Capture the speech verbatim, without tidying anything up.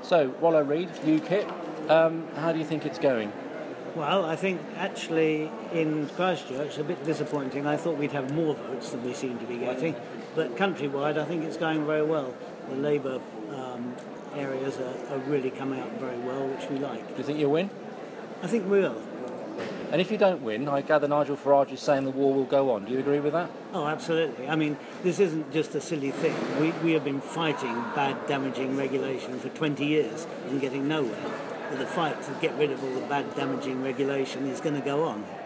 So, Rollo Reid, UKIP, um, how do you think it's going? Well, I think actually in Christchurch, a bit disappointing. I thought we'd have more votes than we seem to be getting. But countrywide, I think it's going very well. The Labour um, areas are, are really coming out very well, which we like. Do you think you'll win? I think we will. And if you don't win, I gather Nigel Farage is saying the war will go on. Do you agree with that? Oh, absolutely. I mean, this isn't just a silly thing. We, we have been fighting bad, damaging regulation for twenty years and getting nowhere. But the fight to get rid of all the bad, damaging regulation is going to go on.